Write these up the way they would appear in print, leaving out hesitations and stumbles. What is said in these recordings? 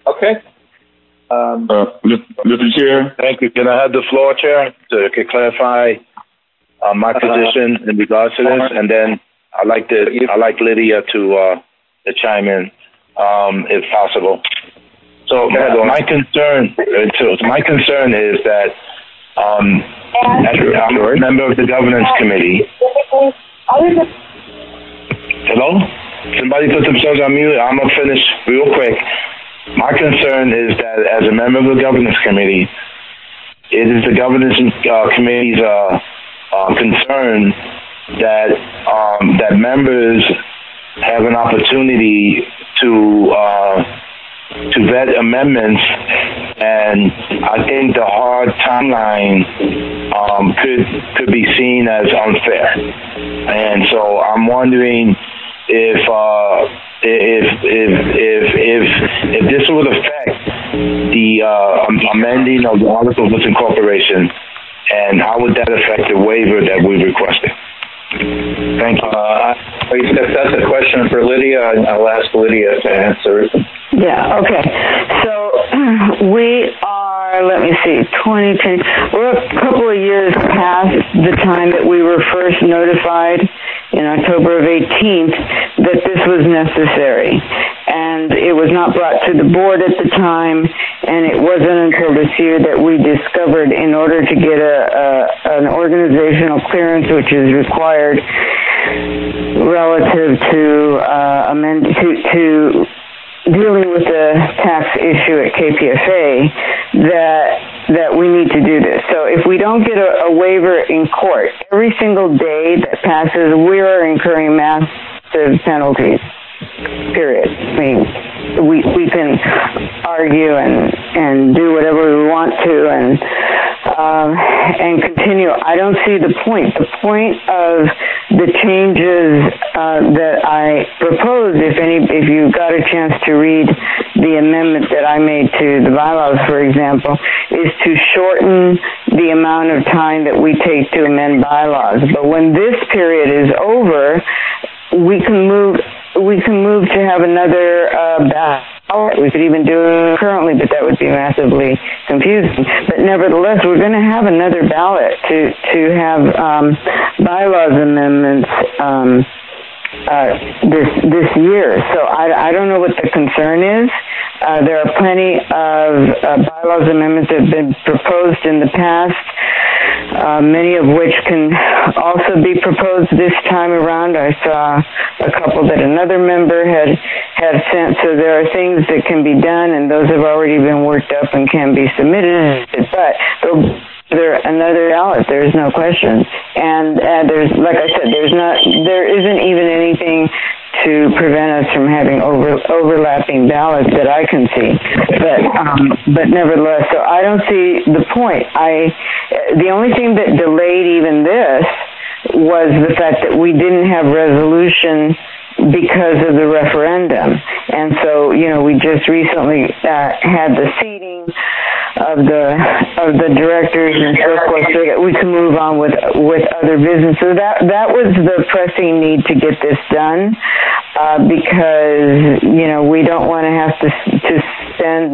Okay. Mr. Chair. Thank you. Can I have the floor, Chair, to clarify my position in regards to this, and then I'd like Lydia to chime in if possible. So my concern is that I'm a member of the governance committee. Hello? Somebody put themselves on mute. I'm gonna finish real quick. My concern is that as a member of the governance committee, it is the governance committee's concern that members have an opportunity to vet amendments, and I think the hard timeline could be seen as unfair. And so I'm wondering if this would affect the amending of the Articles of Incorporation, and how would that affect the waiver that we requested? Thank you. If that's a question for Lydia, I'll ask Lydia to answer it. Yeah, okay. So we are, let me see, 2010. We're a couple of years past the time that we were first notified in October of 18th that this was necessary. And it was not brought to the board at the time, and it wasn't until this year that we discovered, in order to get an organizational clearance, which is required relative to dealing with the tax issue at KPFA, that we need to do this. So if we don't get a waiver in court, every single day that passes, we are incurring massive penalties. Period. I mean, we can argue and do whatever we want to and continue. I don't see the point. The point of the changes that I proposed, if you got a chance to read the amendment that I made to the bylaws, for example, is to shorten the amount of time that we take to amend bylaws. But when this period is over, we can move to have another ballot. We could even do it currently, but that would be massively confusing. But nevertheless, we're going to have another ballot to have bylaws amendments this year. So I don't know what the concern is. There are plenty of bylaws amendments that have been proposed in the past, many of which can also be proposed this time around. I saw a couple that another member had sent. So there are things that can be done, and those have already been worked up and can be submitted. But there's another ballot. There's no question. And there's, like I said, there isn't even anything to prevent us from having overlapping ballots that I can see. But nevertheless, so I don't see the point. The only thing that delayed even this was the fact that we didn't have resolution because of the referendum. And so, we just recently had the seating of the directors and so forth, so that we can move on with other business. So that was the pressing need to get this done, because we don't want to have to spend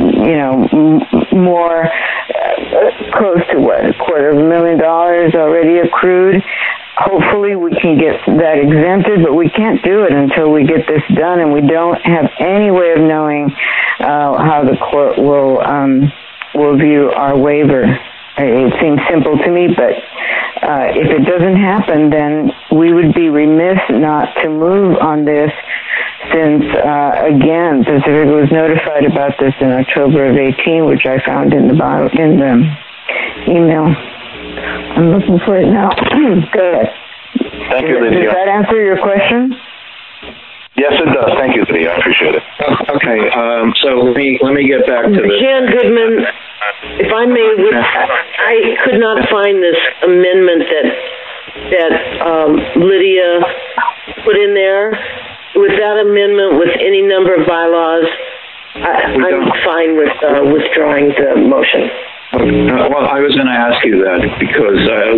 more, close to $250,000 already accrued. Hopefully we can get that exempted, but we can't do it until we get this done, and we don't have any way of knowing how the court will view our waiver. It seems simple to me, but if it doesn't happen, then we would be remiss not to move on this, since, again, Pacific was notified about this in October of 18, which I found in the email. I'm looking for it now. Good. Thank you, Lydia. Does that answer your question? Yes, it does. Thank you, Lydia. I appreciate it. Okay. So let me get back to this. Jan Goodman, if I may, I could not find this amendment that Lydia put in there. With that amendment, with any number of bylaws, I'm fine with withdrawing the motion. Well, I was going to ask you that because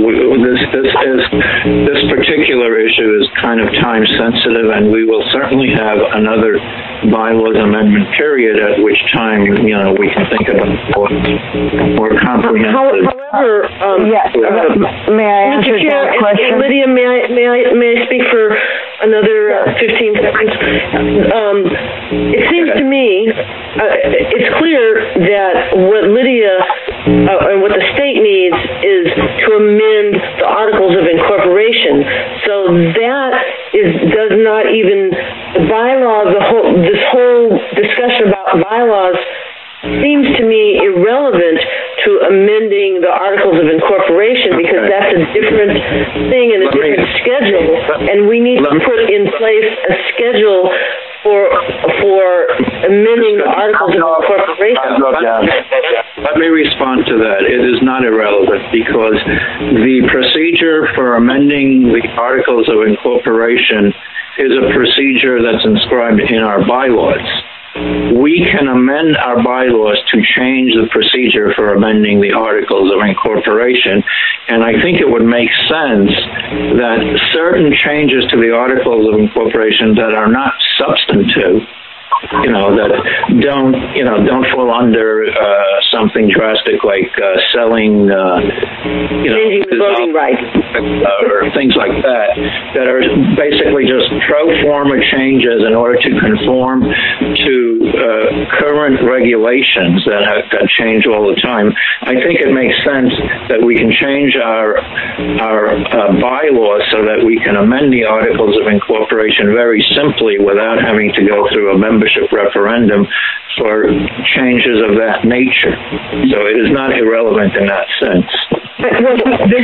this particular issue is kind of time sensitive, and we will certainly have another bylaws amendment period at which time we can think about more comprehensive. However, may I answer that question? Lydia, may I speak for another 15 seconds? It seems to me it's clear that what Lydia and what the state needs is to amend the Articles of Incorporation. So that does not even the bylaws. This whole discussion about bylaws seems to me irrelevant to amending the Articles of Incorporation because that's a different thing and a different schedule, and we need to put in place a schedule for amending the Articles of Incorporation. Let me respond to that. It is not irrelevant because the procedure for amending the Articles of Incorporation is a procedure that's inscribed in our bylaws. We can amend our bylaws to change the procedure for amending the Articles of Incorporation, and I think it would make sense that certain changes to the Articles of Incorporation that are not substantive, that don't fall under something drastic like selling, changing the voting rights, or things like that are basically just pro forma changes in order to conform to current regulations that change all the time. I think it makes sense that we can change our bylaws so that we can amend the Articles of Incorporation very simply without having to go through a membership referendum for changes of that nature. So it is not irrelevant in that sense. Well,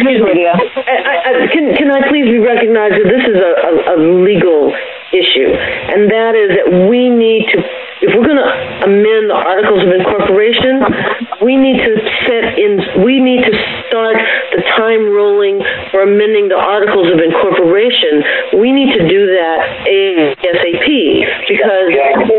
can I please be recognized that this is a legal issue, and that is that we need to, if we're going to amend the Articles of Incorporation, we need to start the time rolling for amending the Articles of Incorporation. We need to do that ASAP because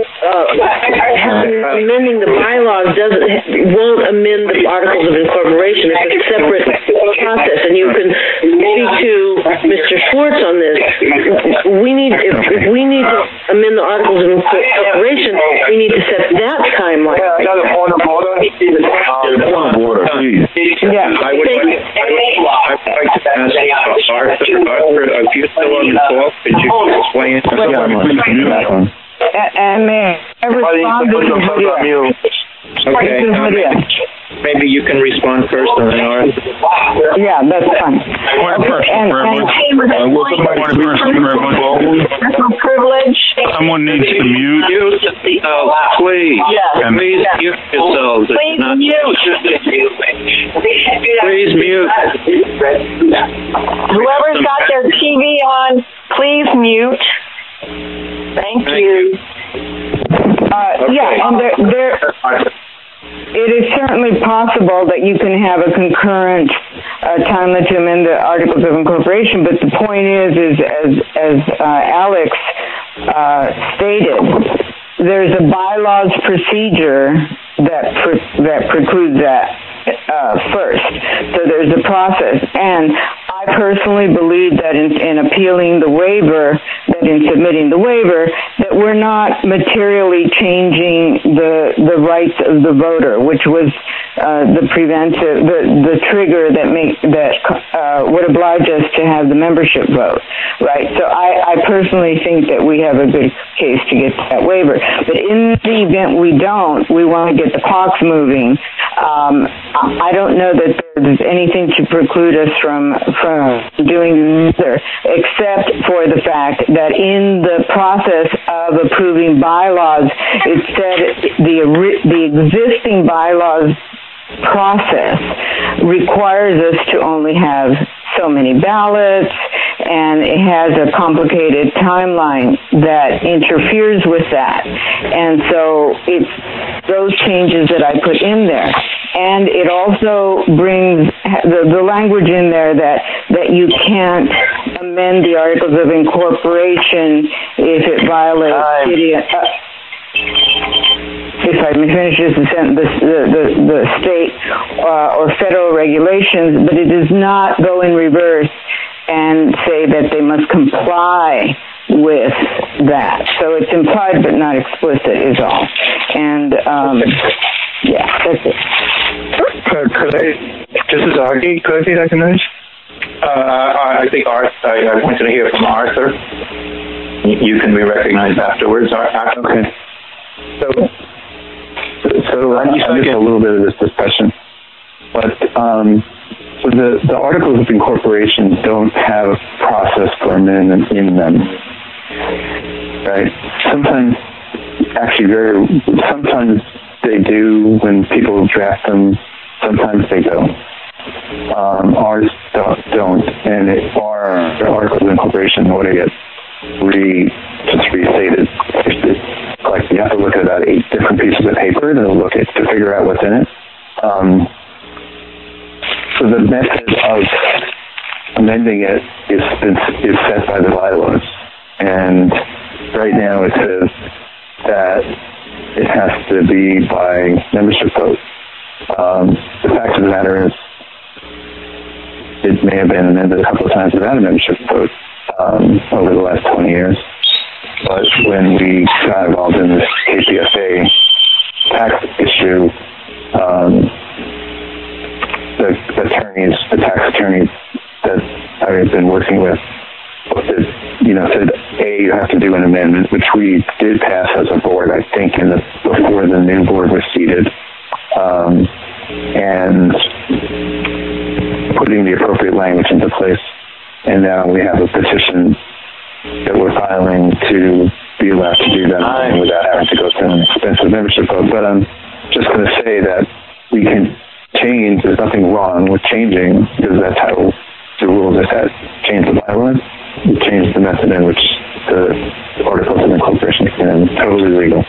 amending the bylaws won't amend the Articles of Incorporation. It's a separate process, and you can speak to Mr. Schwartz on this. If we need to amend the Articles of Incorporation, we need to set that timeline. Another point of order. Please. Yeah. I would like to ask Arthur, if you're still on the call, could you explain? And may I respond to you? Okay. Maybe you can respond first and then Arthur. Yeah, that's fine. Privilege. Someone needs to mute. Please. Yeah. Please mute yourselves. Please mute. Please mute. Whoever's got their TV on, please mute. Thank you. Yeah, and there it is certainly possible that you can have a concurrent timeline to amend the Articles of Incorporation, but the point is as Alex stated, there's a bylaws procedure that precludes that first. So there's a process, and I personally believe that in appealing the waiver, that in submitting the waiver, that we're not materially changing the rights of the voter, which was the trigger that would oblige us to have the membership vote, right? So I personally think that we have a good case to get that waiver. But in the event we don't, we want to get the clocks moving. I don't know that there's anything to preclude us from doing either, except for the fact that in the process of approving bylaws, it said the existing bylaws process requires us to only have so many ballots, and it has a complicated timeline that interferes with that. And so it's those changes that I put in there. And it also brings the language in there that you can't amend the Articles of Incorporation if it violates I may finish this, the state or federal regulations, but it does not go in reverse and say that they must comply with that. So it's implied but not explicit is all. And yeah, that's it. This is Augie. Could I be recognized? I think I wanted to hear from Arthur. You can be recognized afterwards. Okay. So I missed a little bit of this discussion, but so the Articles of Incorporation don't have a process for amendment in them, right? Sometimes they do when people draft them. Sometimes they don't. Ours don't, and our Articles of Incorporation, in order to get restated, like you have to look at about 8 different pieces of paper to figure out what's in it. So the method of amending it is set by the bylaws, and right now it says that it has to be by membership vote. The fact of the matter is, it may have been amended a couple of times without a membership vote over the last 20 years. But when we got involved in this KPFA tax issue, the tax attorneys that I've been working with, said, A, you have to do an amendment, which we did pass as a board, I think, before the new board was seated, and putting the appropriate language into place. And now we have a petition that we're filing to be allowed to do that without having to go through an expensive membership vote. But I'm just going to say that we can change. There's nothing wrong with changing, because that's how the rules are set. Change the bylaws, we change the method in which the Articles of Incorporation is totally legal.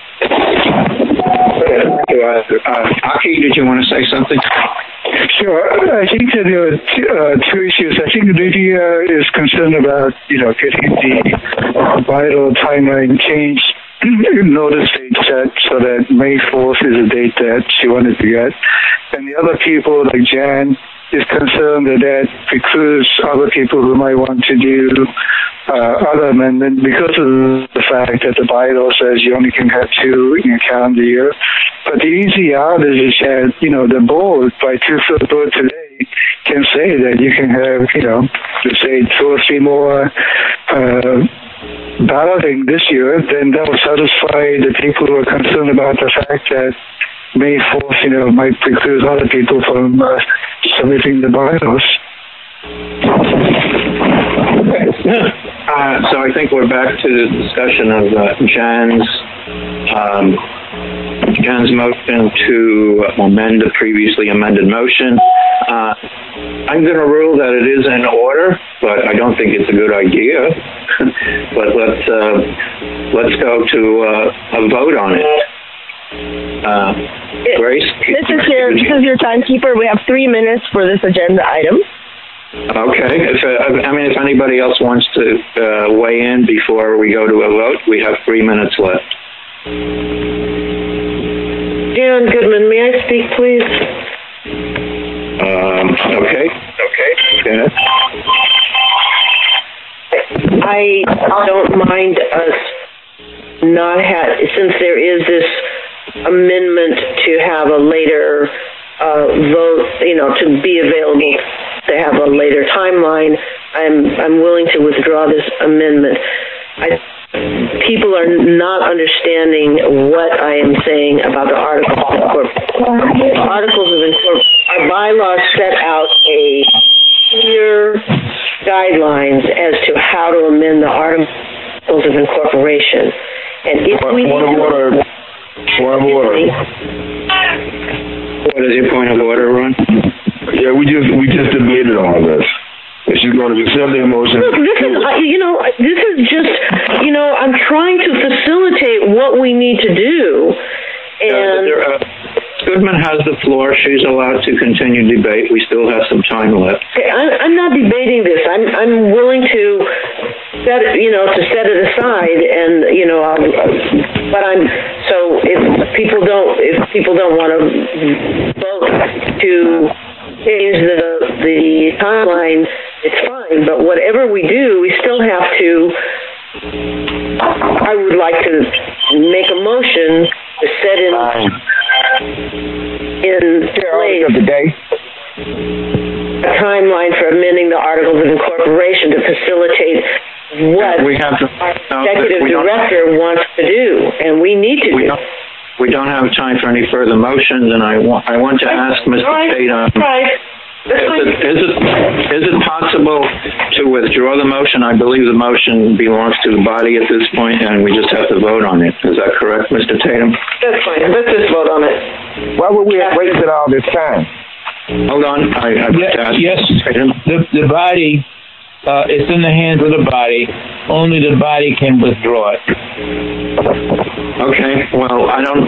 Aki, did you want to say something? Sure. I think that there are 2 issues. I think Lydia is concerned about, getting the vital timeline changed. Notice date set so that May 4th is a date that she wanted to get. And the other people, like Jan, is concerned that precludes other people who might want to do other amendment because of the fact that the bylaw says you only can have 2 in a calendar year. But the easy out is that, the board, by 2/3 vote today, can say that you can have, let's say 2 or 3 more balloting this year, then that will satisfy the people who are concerned about the fact that May 4th, might preclude other people from submitting the bylaws. So I think we're back to the discussion of Jan's motion to amend the previously amended motion. I'm going to rule that it is in order, but I don't think it's a good idea. But let's go to a vote on it. Grace? This is your timekeeper. We have 3 minutes for this agenda item. Okay. If anybody else wants to weigh in before we go to a vote, we have 3 minutes left. Jan Goodman, may I speak, please? Okay. Yeah. I don't mind us not since there is this amendment to have a later vote, to be available to have a later timeline. I'm willing to withdraw this amendment. People are not understanding what I am saying about the Articles of Incorporation. Our bylaws set out a clear guidelines as to how to amend the Articles of Incorporation. And if we Point of order. What is your point of order, Ron? Yeah, we just debated on this. If she's going to accept the motion. Look, this is just, I'm trying to facilitate what we need to do. And Goodman has the floor. She's allowed to continue debate. We still have some time left. I'm not debating this. I'm willing to set it aside, and but so So if people don't want to vote to change the timeline, it's fine. But whatever we do, we still have to. I would like to make a motion to set in place of the day a timeline for amending the Articles of Incorporation to facilitate what executive director wants to do, and we need to do. We don't have time for any further motions, and I want to ask Mr. Tatum. Is it possible to withdraw the motion? I believe the motion belongs to the body at this point, and we just have to vote on it. Is that correct, Mr. Tatum? That's fine. Let's just vote on it. Why would we have wasted all this time? Hold on. Yes, the body, it's in the hands of the body. Only the body can withdraw it. Okay. Well, I don't.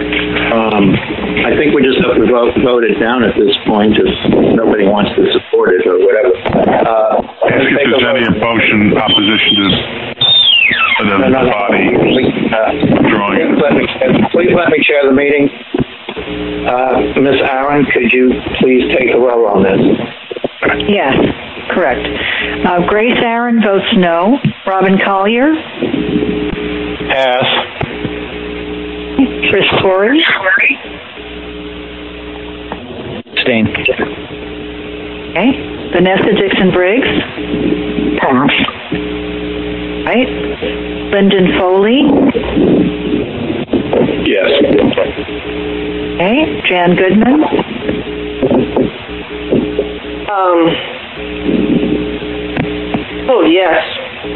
I think we just have to vote it down at this point if nobody wants to support it or whatever. Ask if there's any opposition to the body drawing it. Please let me chair the meeting. Ms. Aaron, could you please take a roll on this? Yes, correct. Grace Aaron votes no. Robin Collier? Pass. Chris Torrey? Abstain. Okay. Vanessa Dixon-Briggs? Pass. Right. Lyndon Foley? Yes. Okay. Jan Goodman? Yes.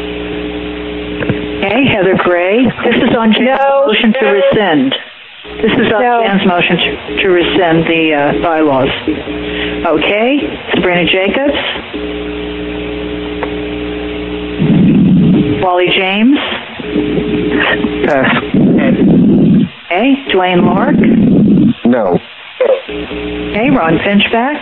Okay. Heather Gray? This is on Jan's motion to rescind. This is on Jan's motion to rescind the bylaws. Okay. Sabrina Jacobs? Wally James? Pass. Okay. Dwayne Lark? No. Okay. Ron Finchback?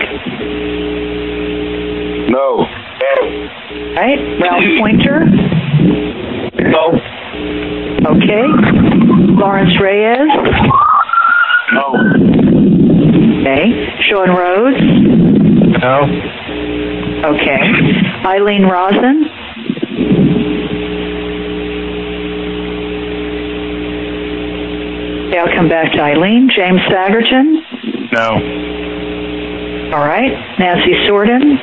No. Right. Ralph Pointer? No. Okay. Lawrence Reyes? No. Okay. Sean Rhodes? No. Okay. Eileen Rosen? Okay, I'll come back to Eileen. James Sagerton? No. All right. Nancy Sorden?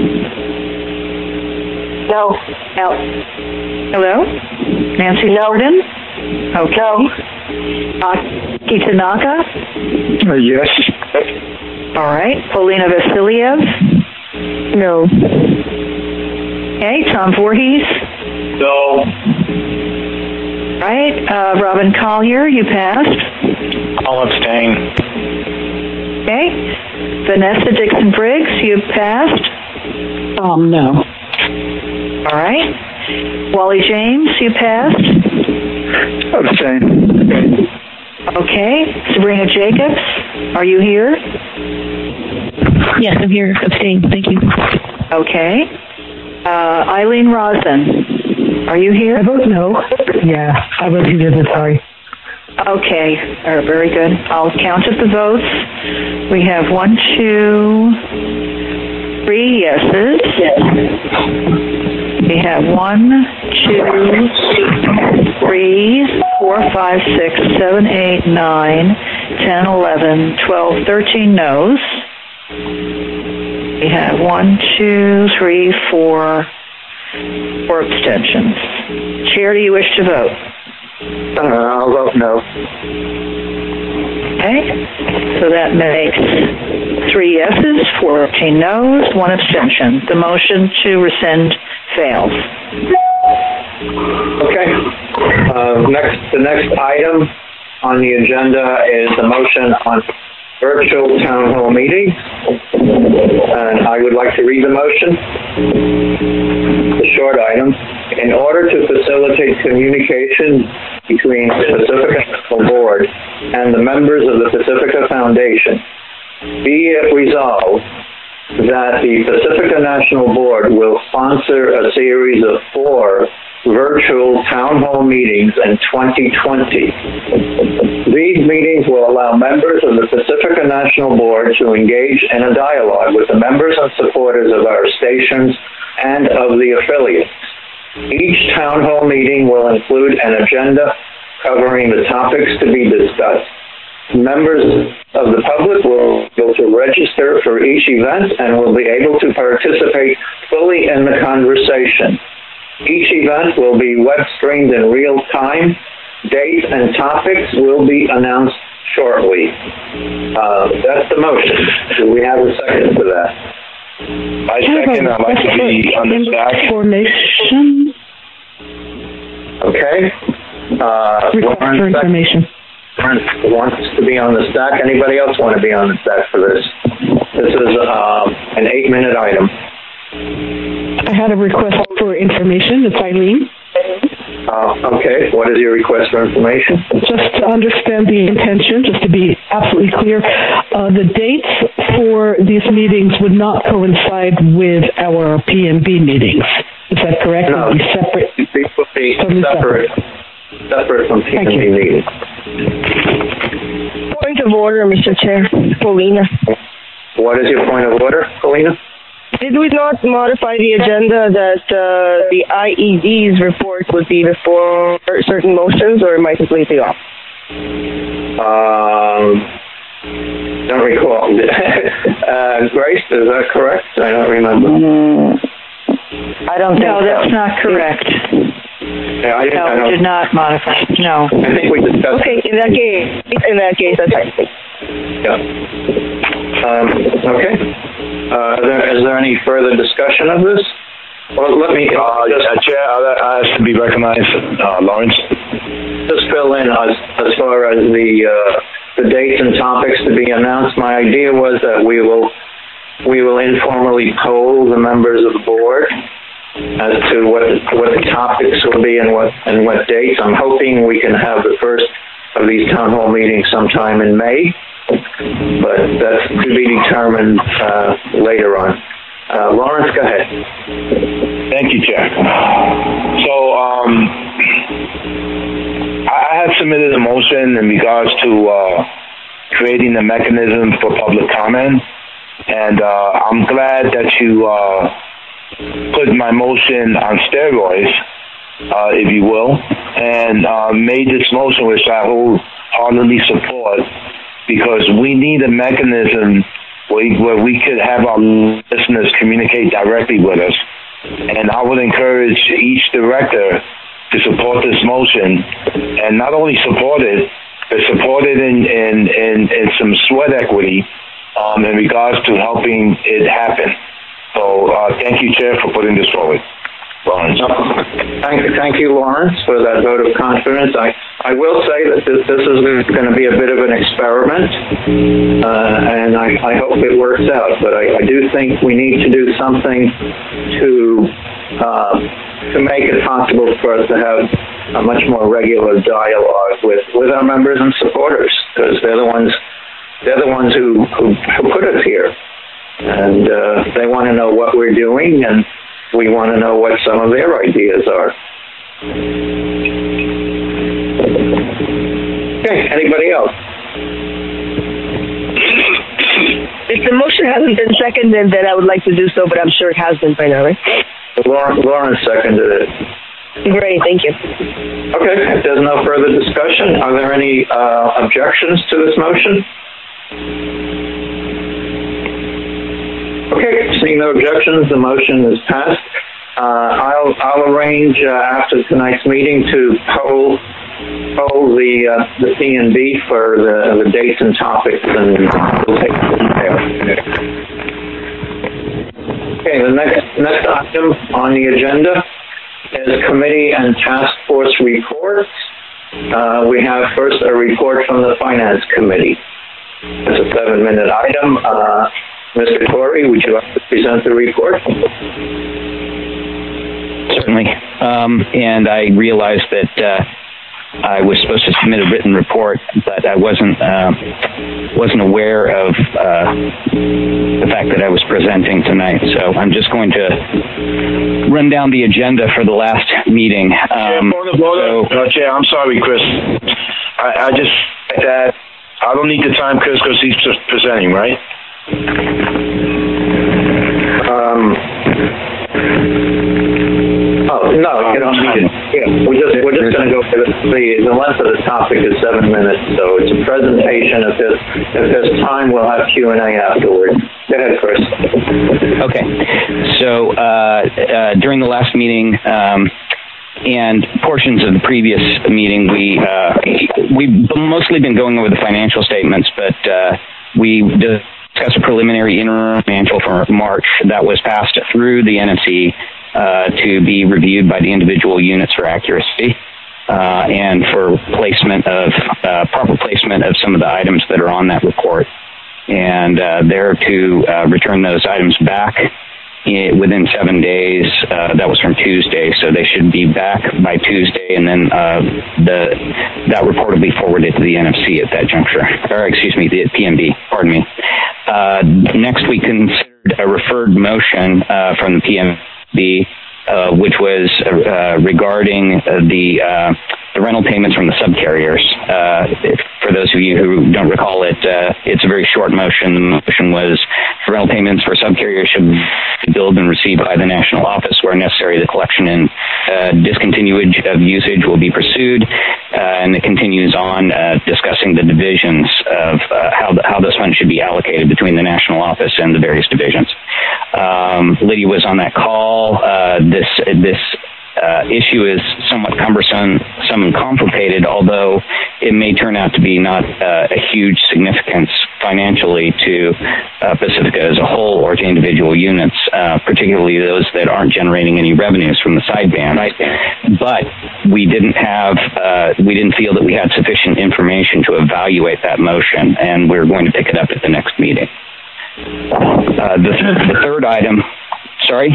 No. Hello? Nancy Sorden? Okay. Aki Tanaka? Yes. All right. Polina Vasiliev? No. Okay. Tom Voorhees? No. Right. Robin Collier, you passed. I'll abstain. Okay. Vanessa Dixon-Briggs, you passed. No. All right. Wally James, you passed. Abstain. Okay. Sabrina Jacobs, are you here? Yes, I'm here. Abstain. Thank you. Okay. Eileen Rosen, are you here? I vote no. Yeah, I vote here. Sorry. Okay. Very good. I'll count up the votes. We have 1, 2, 3 yeses. We have 1, 2, 3, 4, 5, 6, 7, 8, 9, 10, 11, 12, 13 noes. We have 1, 2, 3, 4 abstentions. Chair, do you wish to vote? I'll vote no. Okay. So that makes 3 yeses, 14 noes, 1 abstention. The motion to rescind fails. Okay. The next item on the agenda is the motion on virtual town hall meeting. And I would like to read the motion. The short item. In order to facilitate communication between the Pacifica National Board and the members of the Pacifica Foundation, be it resolved that the Pacifica National Board will sponsor a series of 4 virtual town hall meetings in 2020. These meetings will allow members of the Pacifica National Board to engage in a dialogue with the members and supporters of our stations and of the affiliates. Each town hall meeting will include an agenda covering the topics to be discussed. Members of the public will be able to register for each event and will be able to participate fully in the conversation. Each event will be web streamed in real time. Dates and topics will be announced shortly. That's the motion. Do we have a second to that? I second. I'd like to be on the stack. Information. Okay. Request for information. Lawrence wants to be on the stack. Anybody else want to be on the stack for this? This is an 8-minute item. I had a request for information. It's Eileen. Okay. What is your request for information? Just to understand the intention, just to be absolutely clear, the dates for these meetings would not coincide with our PMB meetings. Is that correct? No. It would be separate. These would be separate from PMB meetings. Point of order, Mr. Chair. Paulina. What is your point of order, Paulina? Did we not modify the agenda that the IED's report would be before certain motions, or am I completely off? Don't recall. Grace, is that correct? I don't remember. I don't think No, that's not correct. Yeah, I No, we did not modify. No. I think we discussed. Okay, in that case, that's fine. Yeah. Okay. Is there any further discussion of this? Well, let me. Chair, I ask to be recognized, Lawrence. Just fill in as far as the dates and topics to be announced. My idea was that we will informally poll the members of the board as to what the topics will be and what dates. I'm hoping we can have the first of these town hall meetings sometime in May, but that's to be determined later on. Lawrence, go ahead. Thank you, Chair. So I had submitted a motion in regards to creating a mechanism for public comment, and I'm glad that you put my motion on steroids, if you will, and made this motion, which I wholeheartedly support, because we need a mechanism where we could have our listeners communicate directly with us. And I would encourage each director to support this motion, and not only support it, but support it in some sweat equity in regards to helping it happen. So thank you, Chair, for putting this forward. Lawrence. Thank you, Lawrence, for that vote of confidence. I will say that this is going to be a bit of an experiment, and I hope it works out. But I do think we need to do something to make it possible for us to have a much more regular dialogue with our members and supporters, because they're the ones who put us here, and they want to know what we're doing, and we want to know what some of their ideas are. Okay, anybody else? If the motion hasn't been seconded, then I would like to do so, but I'm sure it has been by now, right? Lawrence seconded it. Great, thank you. Okay, if there's no further discussion, are there any objections to this motion? Okay, seeing no objections, the motion is passed. I'll arrange after tonight's meeting to poll the P&B for the dates and topics, and we'll take the details. Okay, the next item on the agenda is committee and task force reports. We have first a report from the Finance Committee. It's a 7-minute item. Mr. Corey, would you like to present the report? Certainly. And I realized that I was supposed to submit a written report, but I wasn't aware of the fact that I was presenting tonight. So I'm just going to run down the agenda for the last meeting. Chair, I'm sorry, Chris. I just that don't need the time, Chris, because he's just presenting, right? No, you don't need it. Yeah, we're just going to go for the length of the topic is 7 minutes, so it's a presentation. If there's time, we'll have Q&A afterwards. Go ahead, Chris. Okay. So during the last meeting and portions of the previous meeting, we've mostly been going over the financial statements, but we discussed a preliminary interim financial for March that was passed through the NFC to be reviewed by the individual units for accuracy and for placement of proper placement of some of the items that are on that report. And they're to return those items back within 7 days. That was from Tuesday, so they should be back by Tuesday, and then that report will be forwarded to the NFC at that juncture. Or excuse me, the PMB. Pardon me. Next, we considered a referred motion from the PMB, which was regarding the rental payments from the subcarriers. For those of you who don't recall it, it's a very short motion. The motion was rental payments for subcarriers should be billed and received by the national office where necessary. The collection and discontinuance of usage will be pursued, and it continues on discussing the divisions of how those funds should be allocated between the national office and the various divisions. Lydia was on that call. This issue is somewhat cumbersome, somewhat complicated, although it may turn out to be not a huge significance financially to Pacifica as a whole or to individual units, particularly those that aren't generating any revenues from the sideband. But we didn't feel that we had sufficient information to evaluate that motion, and we're going to pick it up at the next meeting. The third item, sorry?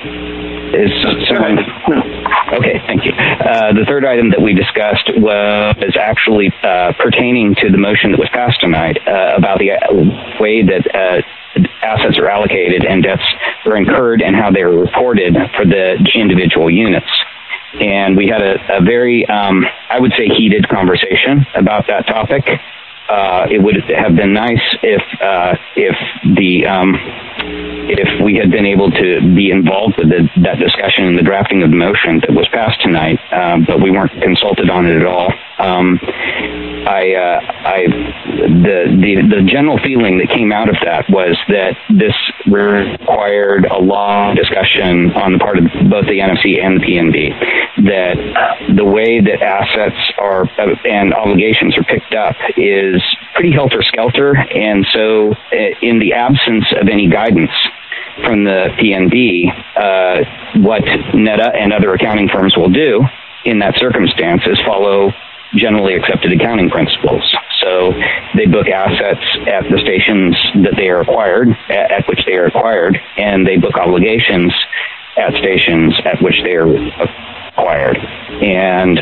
Okay, thank you. The third item that we discussed was actually pertaining to the motion that was passed tonight about the way that assets are allocated and debts are incurred and how they are reported for the individual units. And we had a very, I would say, heated conversation about that topic. It would have been nice if we had been able to be involved with that discussion in the drafting of the motion that was passed tonight, but we weren't consulted on it at all. The general feeling that came out of that was that this required a long discussion on the part of both the NFC and the PNB, that the way that assets are and obligations are picked up is pretty helter-skelter, and so in the absence of any guidance from the PNB, what NETA and other accounting firms will do in that circumstance is follow generally accepted accounting principles. So they book assets at the stations that they are acquired, at which they are acquired, and they book obligations at stations at which they are acquired. And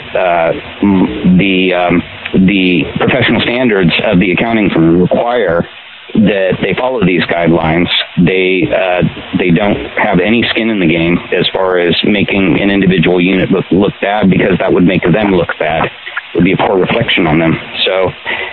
the professional standards of the accounting firm require that they follow these guidelines. They don't have any skin in the game as far as making an individual unit look bad, because that would make them look bad. It would be a poor reflection on them. So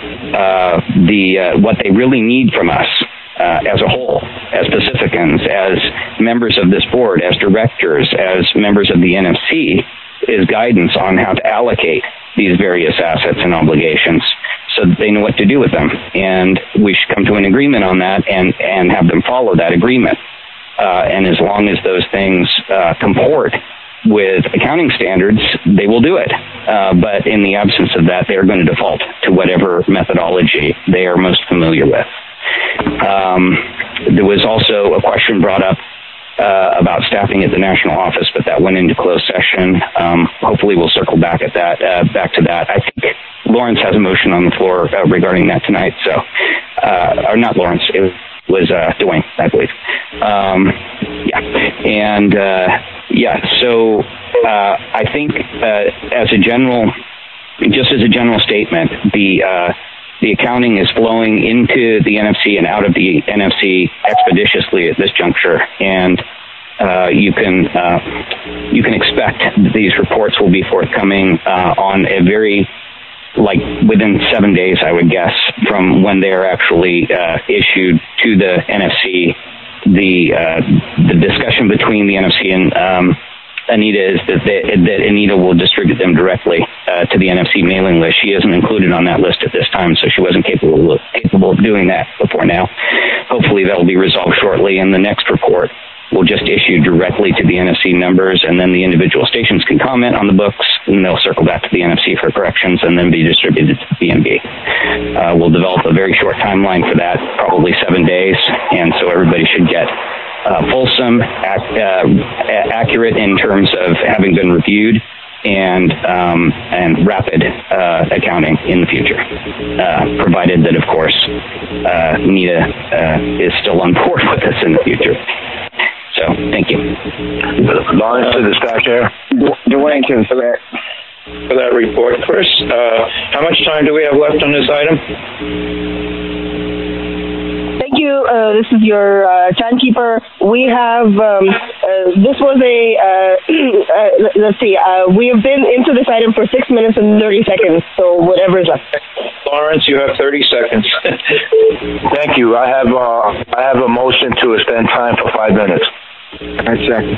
what they really need from us as a whole, as Pacificans, as members of this board, as directors, as members of the NFC, is guidance on how to allocate these various assets and obligations so that they know what to do with them. And we should come to an agreement on that and have them follow that agreement. And as long as those things comport with accounting standards, they will do it. But in the absence of that, they are going to default to whatever methodology they are most familiar with. There was also a question brought up about staffing at the national office, but that went into closed session. Hopefully we'll circle back to that. I think Lawrence has a motion on the floor regarding that tonight. So, or not Lawrence, it was Dwayne, I believe. So I think as a general statement, the accounting is flowing into the NFC and out of the NFC expeditiously at this juncture, and you can expect that these reports will be forthcoming on a very like within 7 days, I would guess, from when they're actually issued to the NFC. The discussion between the NFC and Anita is that Anita will distribute them directly to the NFC mailing list. She isn't included on that list at this time, so she wasn't capable of doing that before now. Hopefully that will be resolved shortly, and the next report will just issue directly to the NFC members, and then the individual stations can comment on the books, and they'll circle back to the NFC for corrections and then be distributed to the PNB. We'll develop a very short timeline for that, probably 7 days, and so everybody should get fulsome, accurate in terms of having been reviewed, and rapid accounting in the future, provided that, of course, Nita is still on board with us in the future. So, thank you. Lawrence to the staff chair. Dwayne to for that report. Chris, how much time do we have left on this item? Thank you. This is your timekeeper. We have, this was let's see, we have been into this item for 6 minutes and 30 seconds, so whatever is left. Lawrence, you have 30 seconds. Thank you. I have a motion to extend time for 5 minutes. I second.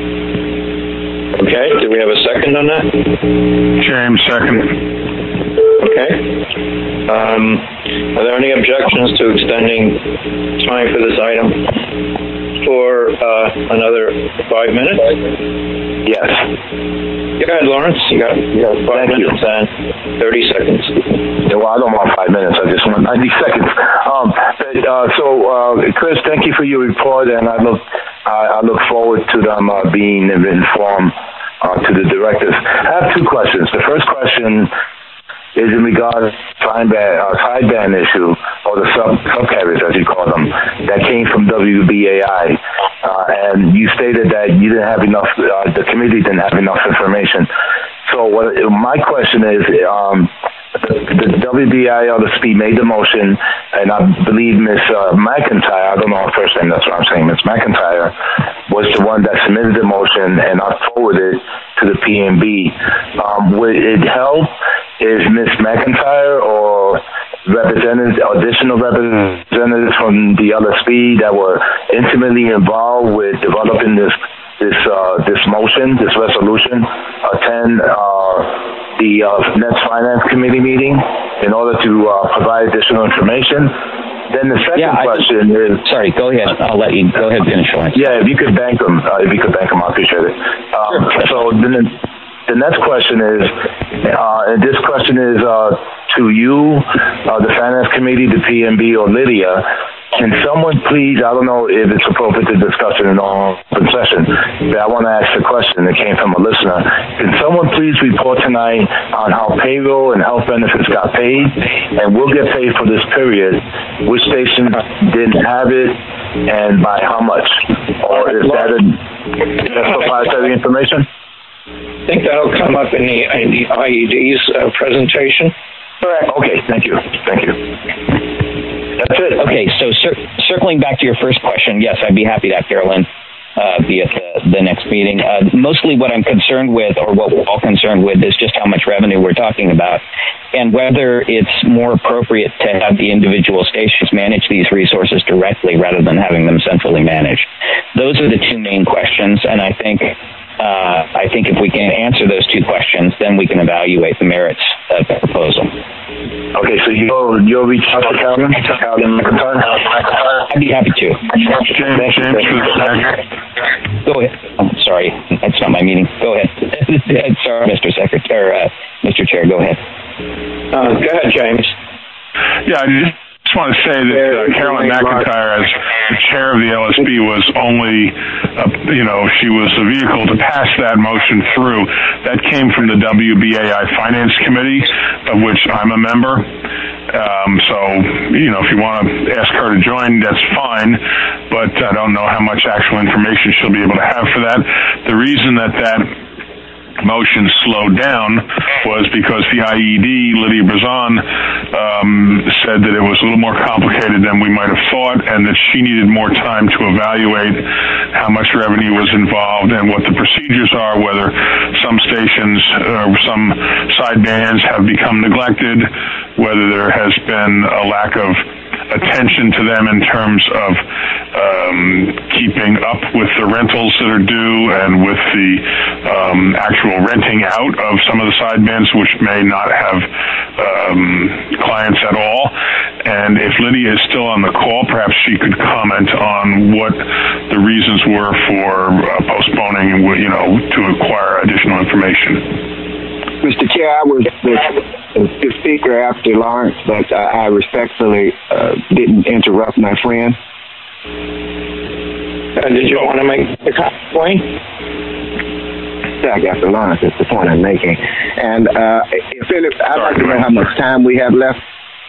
Okay, do we have a second on that? James, second. Okay. Are there any objections to extending time for this item for another 5 minutes? Yes. Go ahead, Lawrence. You got 5 minutes and 30 seconds. Yeah, well, I don't want 5 minutes. I just want 90 seconds. Chris, thank you for your report, and I look forward to them being in written form to the directors. I have two questions. The first question is in regard to sideband issue, or the subcarriers, as you call them, that came from WBAI. And you stated that you didn't have enough, the committee didn't have enough information. So my question is, the WBAI LSP made the motion, and I believe Ms. McIntyre, I don't know her first name, that's what I'm saying, Ms. McIntyre, was the one that submitted the motion, and I forwarded it to the PNB. Would it help if Ms. McIntyre or additional representatives from the LSP that were intimately involved with developing this motion, this resolution, attend the Nets Finance Committee meeting in order to provide additional information? Then the second question is... Sorry, go ahead. I'll let you go ahead and finish. Yeah, if you could bank them, I appreciate it. Sure. So then the next question is, and this question is to you, the Finance Committee, the PNB, or Lydia. Can someone please, I don't know if it's appropriate to discuss it in open session, but I want to ask the question that came from a listener. Can someone please report tonight on how payroll and health benefits got paid and will get paid for this period? Which stations didn't have it and by how much? Or is that proprietary information? I think that'll come up in the IED's presentation. Correct. Okay, thank you. That's it. Okay, so circling back to your first question, yes, I'd be happy to have Carolyn be at the next meeting. Mostly what I'm concerned with, or what we're all concerned with, is just how much revenue we're talking about, and whether it's more appropriate to have the individual stations manage these resources directly rather than having them centrally managed. Those are the two main questions, and I think if we can answer those two questions, then we can evaluate the merits of the proposal. Okay, so you'll reach out to Carolyn McIntyre? I'd be happy to. Go ahead. I'm sorry, that's not my meeting. Go ahead. Sorry, Mr. Secretary, Mr. Chair. Go ahead. Go ahead, James. Yeah, I just want to say that Carolyn McIntyre, as the chair of the LSP, was only, she was the vehicle to pass that motion through. That came from the WBAI Finance Committee, of which I'm a member. So, if you want to ask her to join, that's fine, but I don't know how much actual information she'll be able to have for that. The reason that motion slowed down was because the IED, Lydia Brazon, said that it was a little more complicated than we might have thought, and that she needed more time to evaluate how much revenue was involved and what the procedures are, whether some stations or some sidebands have become neglected, whether there has been a lack of attention to them in terms of keeping up with the rentals that are due and with the actual renting out of some of the sidebands, which may not have clients at all. And if Lydia is still on the call, perhaps she could comment on what the reasons were for postponing, to acquire additional information. Mr. Chair, I was the speaker after Lawrence, but I respectfully didn't interrupt my friend. Did you want to make the point? Back after Lawrence, that's the point I'm making. And Philip, I'd like to know how much time we have left.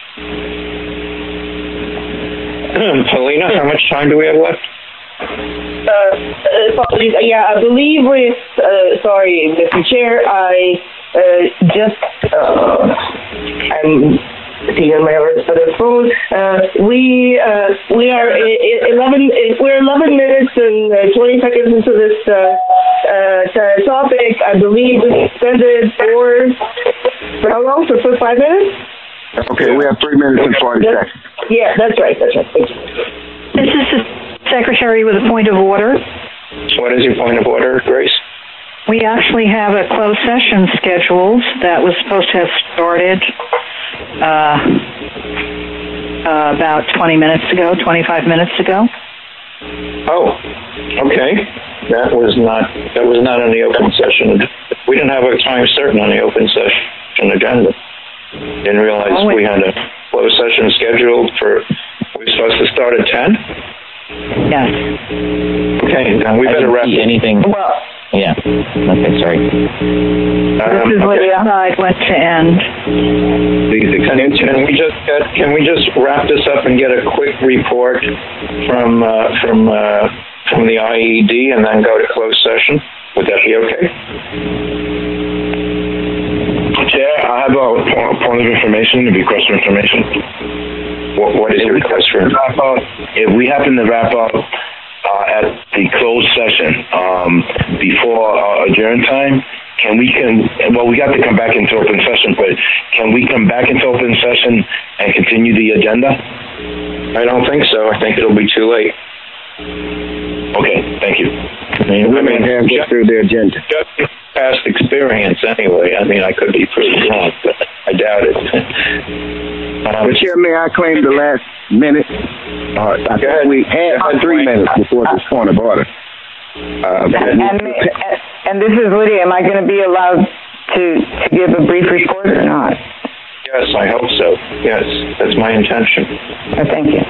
Paulina, how much time do we have left? Apologies. Yeah, I believe sorry, Mr. Chair, I'm seeing my other phone. We're 11 minutes and 20 seconds into this topic. I believe we extended for how long? For 5 minutes? Okay, we have 3 minutes and 40 seconds. Yeah, that's right. Thank you. This is the Secretary with a point of order. What is your point of order, Grace? We actually have a closed session scheduled that was supposed to have started about 25 minutes ago. Oh, okay. That was not on the open session. We didn't have a time certain on the open session agenda. Didn't realize we had a closed session scheduled for. We're supposed to start at 10. Yes. Okay, then we better wrap anything. Well. Yeah. Okay, sorry. This is what the side went to end. Can we just wrap this up and get a quick report from the IED and then go to closed session? Would that be okay? Chair, I have a point of information, a request for information. What is your request for? If we happen to wrap up at the closed session before adjourn time, we got to come back into open session, but can we come back into open session and continue the agenda? I don't think so. I think it'll be too late. Okay, thank you. We may have to get through the agenda. Just past experience anyway. I mean, I could be proved wrong, but I doubt it. But Chair, may I claim the last minute? I think we had 3 minutes before this point of order. And this is Lydia. Am I going to be allowed to give a brief report or not? Yes, I hope so. Yes, that's my intention. Thank you.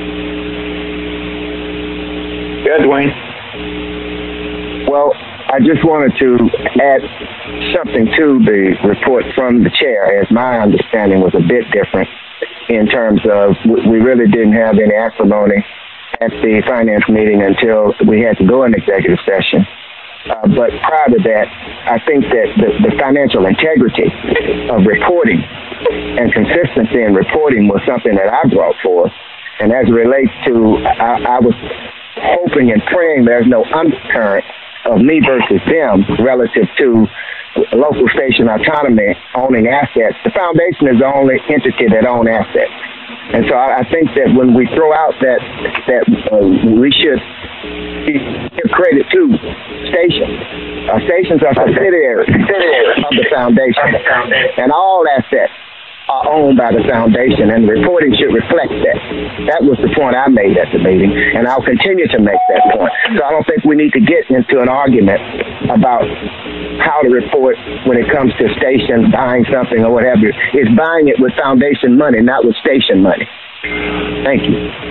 Yeah, Dwayne. Well, I just wanted to add something to the report from the chair, as my understanding was a bit different in terms of we really didn't have any acrimony at the finance meeting until we had to go in executive session. But prior to that, I think that the financial integrity of reporting and consistency in reporting was something that I brought forth. And as it relates to, I was hoping and praying there's no undercurrent of me versus them relative to local station autonomy owning assets. The foundation is the only entity that owns assets. And so I think that when we throw out that we should give credit to stations. Stations are subsidiaries of the foundation, and all assets are owned by the foundation, and reporting should reflect that. That was the point I made at the meeting, and I'll continue to make that point. So I don't think we need to get into an argument about how to report when it comes to stations buying something or what have you. It's buying it with foundation money, not with station money. Thank you.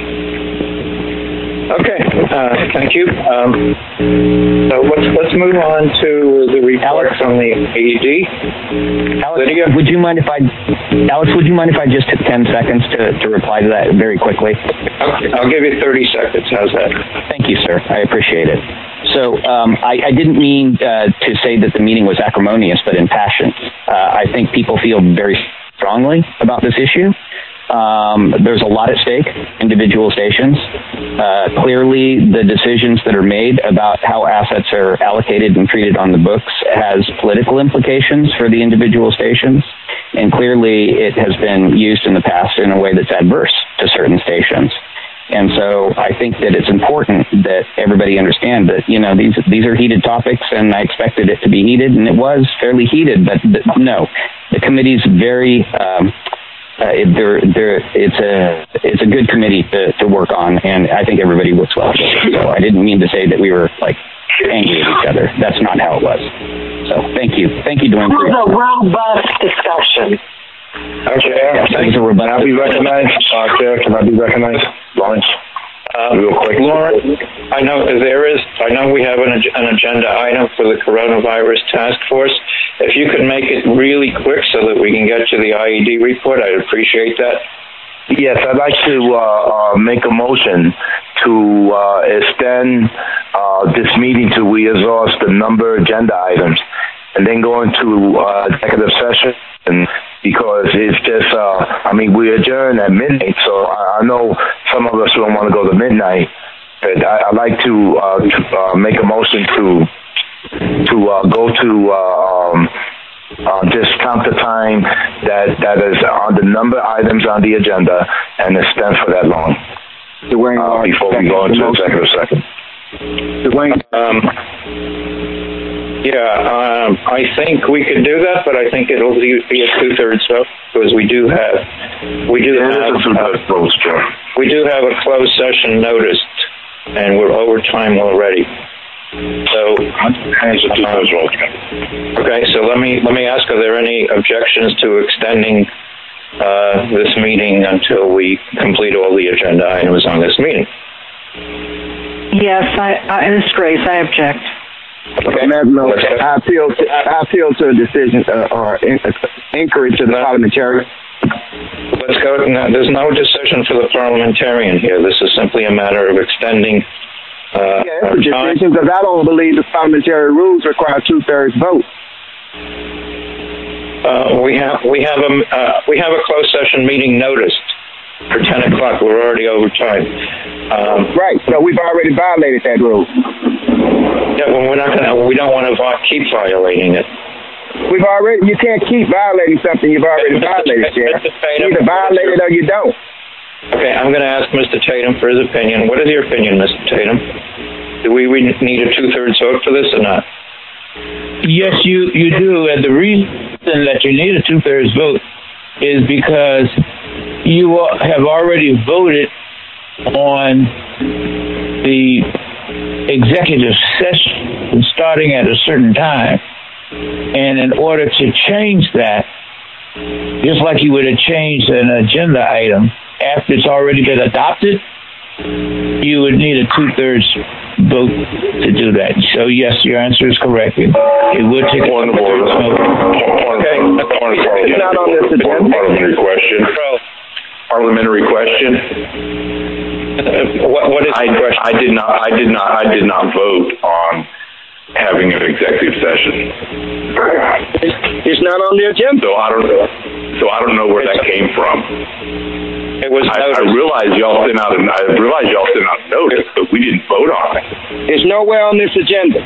Okay, thank you. So let's move on to the report from the AED. Alex, Lydia? would you mind if I just took 10 seconds to reply to that very quickly? Okay, I'll give you 30 seconds. How's that? Thank you, sir. I appreciate it. So I didn't mean to say that the meeting was acrimonious, but impassioned. I think people feel very strongly about this issue. There's a lot at stake, individual stations. Clearly, the decisions that are made about how assets are allocated and treated on the books has political implications for the individual stations. And clearly, it has been used in the past in a way that's adverse to certain stations. And so I think that it's important that everybody understand that, you know, these are heated topics, and I expected it to be heated, and it was fairly heated. But no, the committee's very it's a good committee to work on, and I think everybody works well. So I didn't mean to say that we were like angry at each other. That's not how it was. So thank you, Dwayne. It was a robust discussion. Okay, can I be recognized? Chair, can I be recognized? Lawrence, real quick. Lawrence, I know we have an agenda item for the coronavirus task force. If you could make it really quick so that we can get to the IED report, I'd appreciate that. Yes, I'd like to make a motion to extend this meeting till we exhaust the number agenda items, and then go into executive session. And because it's just, we adjourn at midnight, so I know some of us don't want to go to midnight. But I'd like to make a motion to go to just count the time that is on the number items on the agenda and extend for that long. Dwayne, before we go into executive session. Dwayne. I think we could do that, but I think it'll be a 2/3 vote because we do have a closed session noticed, and we're over time already. So, okay. So let me ask: are there any objections to extending this meeting until we complete all the agenda items on this meeting? Yes, Ms. Grace, I object. Okay. I appeal to a decision or inquiry to the parliamentarian. Let's go. No, there's no decision for the parliamentarian here. This is simply a matter of extending. It's a decision because I don't believe the parliamentary rules require 2/3 vote. We have a closed session meeting noticed for 10 o'clock. We're already over time. Right. So we've already violated that rule. Yeah, well, we don't want to keep violating it. You can't keep violating something you've already violated, Chair. You either violate it or you don't. Okay, I'm going to ask Mr. Tatum for his opinion. What is your opinion, Mr. Tatum? Do we need a 2/3 vote for this or not? Yes, you do. And the reason that you need a 2/3 vote is because you have already voted on the executive session starting at a certain time. And in order to change that, just like you would have changed an agenda item after it's already been adopted, you would need a 2/3 vote to do that. So yes, your answer is correct. It would take a point of order. Okay. It's not on this agenda. Parliamentary question. What is the question? I did not vote on having an executive session. It's not on the agenda. So I don't know where that came from. It was. I realize y'all sent out notice, but we didn't vote on it. It's nowhere on this agenda.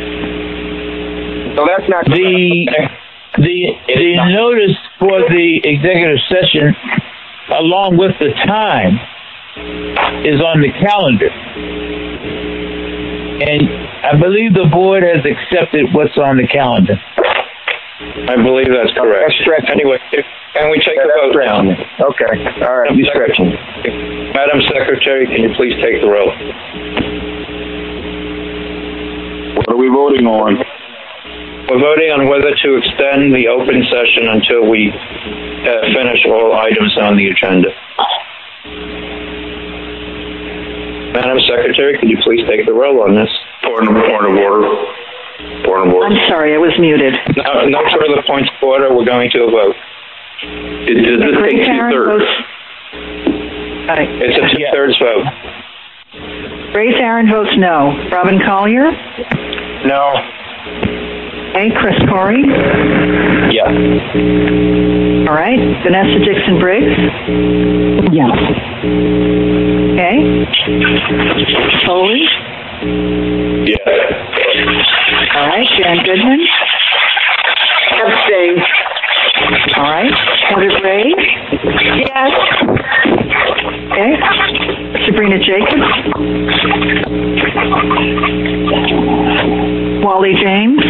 So that's not the notice for the executive session, along with the time, is on the calendar. And I believe the board has accepted what's on the calendar. I believe that's correct. Anyway, can we take a vote now? Okay. All right. Madam Secretary, can you please take the roll? What are we voting on? We're voting on whether to extend the open session until we finish all items on the agenda. Madam Secretary, could you please take the roll on this? Point of order. I'm sorry, I was muted. No further points of order. We're going to a vote. Does this take 2/3? It's a 2/3 vote. Grace Aaron votes no. Robin Collier? No. Okay, Chris Corey? Yes. All right. Vanessa Dixon Briggs? Yes. Okay. Foley? Yes. All right. Jan Goodman? Abstain. All right. Heather Gray? Yes. Okay. Sabrina Jacobs? Wally James?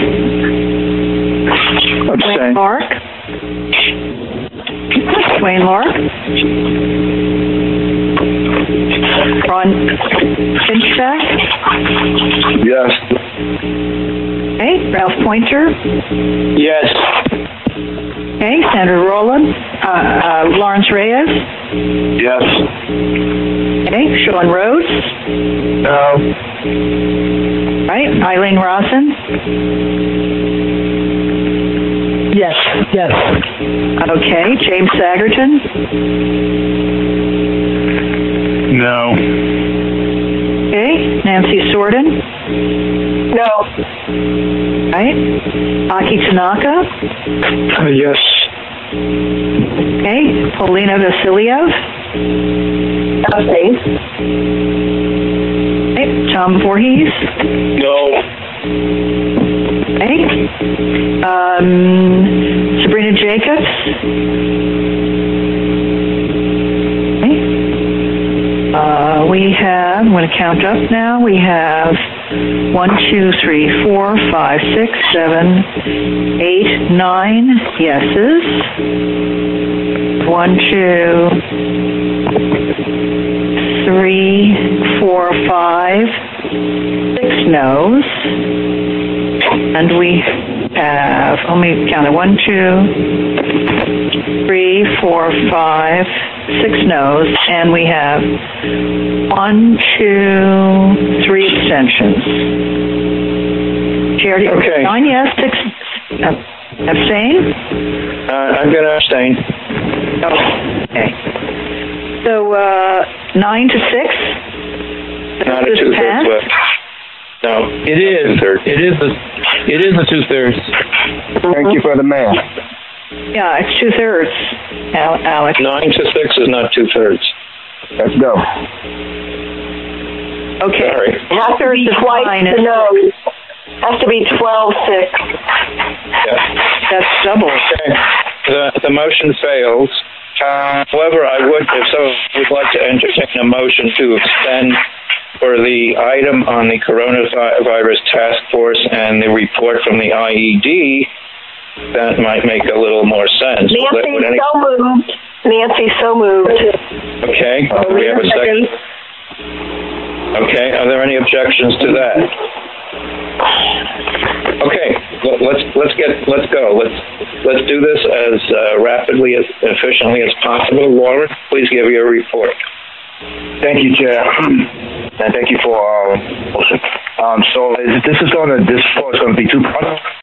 Abstain. Wayne Lark? Wayne Lark? Ron Finchback? Yes. Okay. Ralph Pointer? Yes. Okay. Sandra Rowland? Lawrence Reyes? Yes. Okay. Sean Rhodes? No. Right. Eileen Rawson? Yes. Yes. Okay. James Sagerton? No. Okay. Nancy Sorden? No. Right. Aki Tanaka? Yes. Okay. Polina Vasiliev? Abstain. Okay. Tom Voorhees? No. Okay. Sabrina Jacobs? Okay. We have, I'm going to count up now, we have 1, 2, 3, 4, 5, 6, 7, 8, 9 yeses. 1, 2, 3, 4, 5, 6 no's. And we have, let me count it, 1, 2, 3, 4, 5, 6 no's. And we have 1, 2, 3 abstentions. Charity, Okay. 9 yes, 6 abstain? I'm going to abstain. Okay. So 9 to 6. Not a two-thirds vote. No. It is. It is a 2/3. Thank you for the math. Yeah, it's 2/3. Alex. 9 to 6 is not 2/3. Let's go. Okay. Sorry. It has to be twice the no. Has to be 12-6. Yeah. That's double. Okay. The motion fails. However, I would, if so, would like to entertain a motion to extend for the item on the coronavirus task force and the report from the IED. That might make a little more sense. Nancy so moved. Okay. We have a second. Okay. Are there any objections to that? Okay. Let's go. Let's do this as rapidly, as efficiently as possible. Lauren, please give your report. Thank you, Chair. And thank you for motion. So this is going to be two parts.